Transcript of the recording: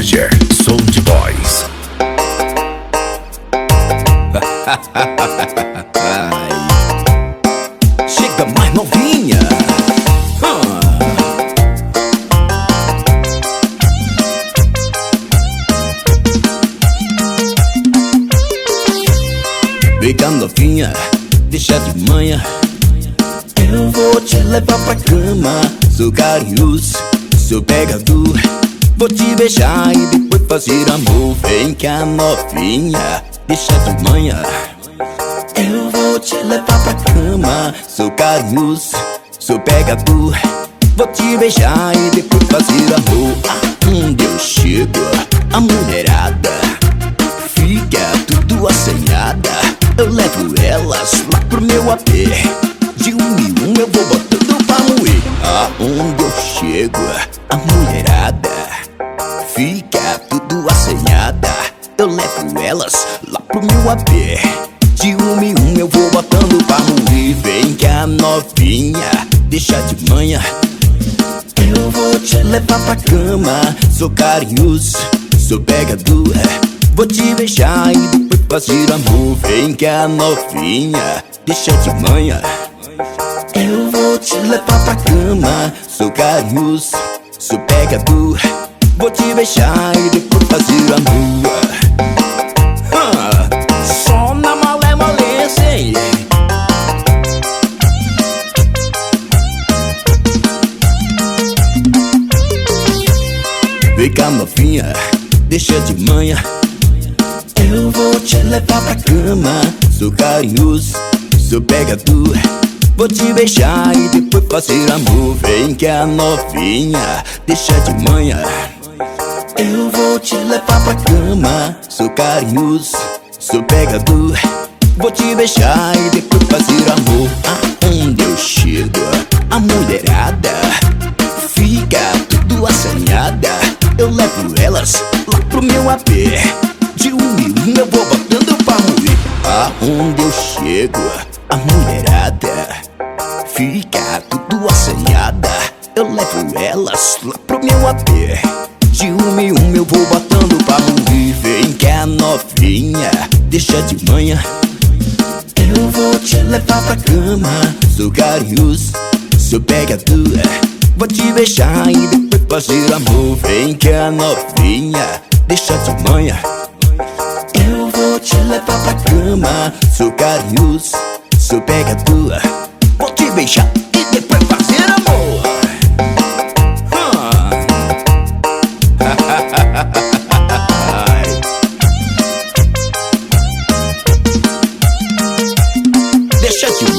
Roger, Sound Boys. Chega mais novinha. Vem cá novinha, deixa de manhã. Eu vou te levar pra cama. Sou carinhoso, sou pegador. Vou te beijar e depois fazer amor. Vem cá novinha, deixa de manhã. Eu vou te levar pra cama. Sou carinhoso, sou pegador. Vou te beijar e depois fazer amor. Onde eu chego, a mulherada fica tudo assanhada. Eu levo elas lá pro meu AP. De um em um eu vou botando pra moer. Aonde eu chego, a mulherada fica tudo assanhada. Eu levo elas lá pro meu AP. De um em um eu vou botando pra moer. Vem cá novinha, deixa de manhã. Eu vou te levar pra cama. Sou carinhoso, sou pegador. Vou te beijar e depois fazer amor. Vem cá novinha, deixa de manhã. Eu vou te levar pra cama. Sou carinhoso, sou pegador. Vou te beijar e depois fazer amor. Só na malemolência, hein? Vem cá novinha, deixa de manhã. Eu vou te levar pra cama. Sou carinhoso, sou pegador. Vou te beijar e depois fazer amor. Vem cá novinha, deixa de manhã. Eu vou te levar pra cama. Sou carinhoso, sou pegador. Vou te beijar e depois fazer amor. Aonde eu chego, a mulherada fica tudo assanhada. Eu levo elas lá pro meu AP. De um em um eu vou botando pra moer. Aonde eu chego, a mulherada fica tudo assanhada. Eu levo elas lá pro meu AP. De um em um eu vou botando pra moer. Vem cá novinha, deixa de manhã. Eu vou te levar pra cama. Sou carinhoso, sou pegador. Vou te beijar e depois fazer amor. Vem cá novinha, deixa de manhã. Eu vou te levar pra cama. Sou carinhoso, sou pegador. Vou te beijar e depois fazer amor. Deixa de